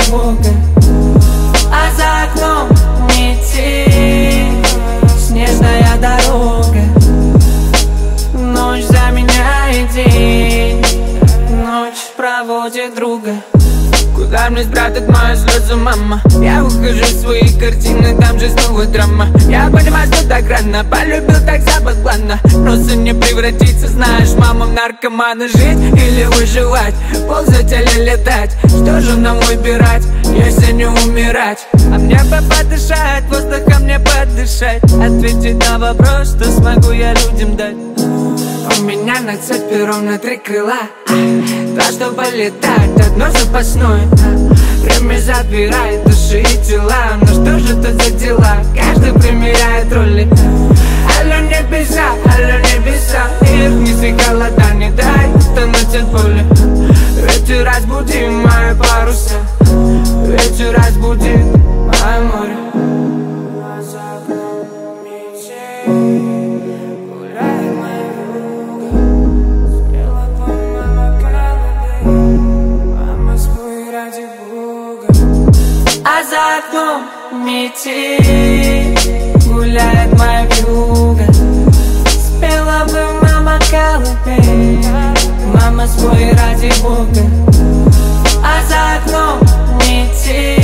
Бога. А за окном метель, снежная дорога. Ночь заменяет день, ночь проводит друга. Куда мне спрятать мою слезу, мама? Я ухожу в свои картины, там же снова драма. Я понимаю, что так рано, полюбил так забавно. Просто не превратиться, знаешь, мама, в наркомана. Жить или выживать, ползать или летать? Что же нам выбирать, если не умирать? А мне бы подышать, воздухом мне подышать, ответить на вопрос, что смогу я людям дать. У меня на цепи ровно 3 крыла, 2, чтобы летать, 1 запасное. Время забирает души и тела, но что же тут за дела? Каждый примеряет роли. Алло, небеса, их неси холода, не дай тонуть от боли. Ветер разбуди мои паруса, ветер разбуди мое море. А за окном метель, а за окном метель, гуляет моя вьюга. Спела бы мама колыбель, мама, спой ради Бога. А за окном метель.